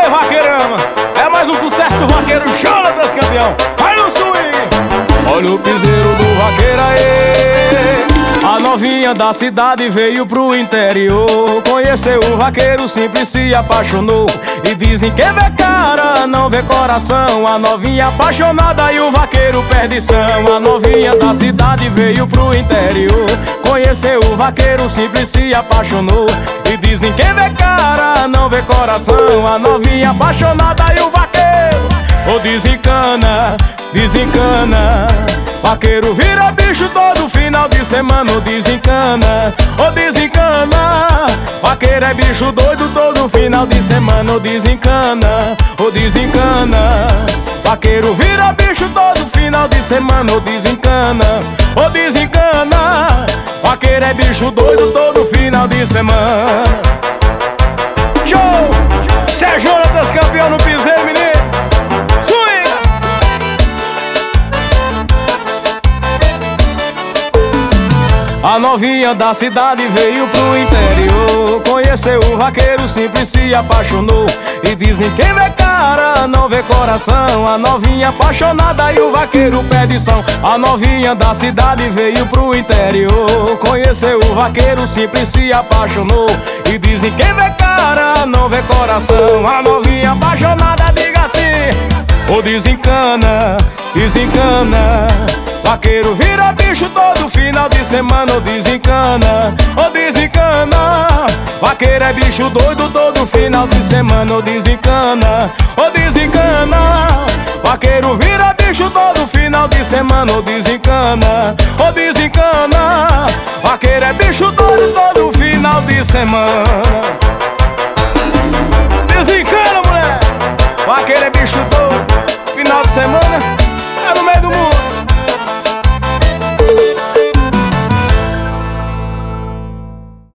Aê, vaqueirama, é mais um sucesso do vaqueiro Jonatas, campeão. Vai no swing. Olha o piseiro do vaqueiro, aê. A novinha da cidade veio pro interior, conheceu o vaqueiro simples, se apaixonou. E dizem que vê cara, não vê coração. A novinha apaixonada e o vaqueiro perdição. A novinha da cidade veio pro interior, conheceu o vaqueiro simples, se apaixonou. E dizem que vê cara, não vê coração. A novinha apaixonada e o vaqueiro, ô desencana, desencana. Vaqueiro vira bicho todo final de semana, ô desencana, ô desencana. Vaqueiro é bicho doido todo final de semana, ô desencana, ô desencana. Vaqueiro vira bicho todo final de semana, ô desencana, ô desencana. Vaqueiro é bicho doido todo final de semana. Show! Sérgio Jonatas, campeão no piseiro, menino. A novinha da cidade veio pro interior, conheceu o vaqueiro simples, se apaixonou. E dizem quem vê cara, não vê coração. A novinha apaixonada e o vaqueiro perdição. A novinha da cidade veio pro interior, conheceu o vaqueiro simples, se apaixonou. E dizem quem vê cara, não vê coração. A novinha apaixonada diga assim, ô desencana, desencana. Vaqueiro vira bicho todo final de semana, ô desencana, ô desencana. Vaqueiro é bicho doido todo final de semana, ô desencana, ô desencana. Vaqueiro vira bicho todo final de semana, ô desencana, ô desencana. Vaqueiro é bicho doido todo final de semana.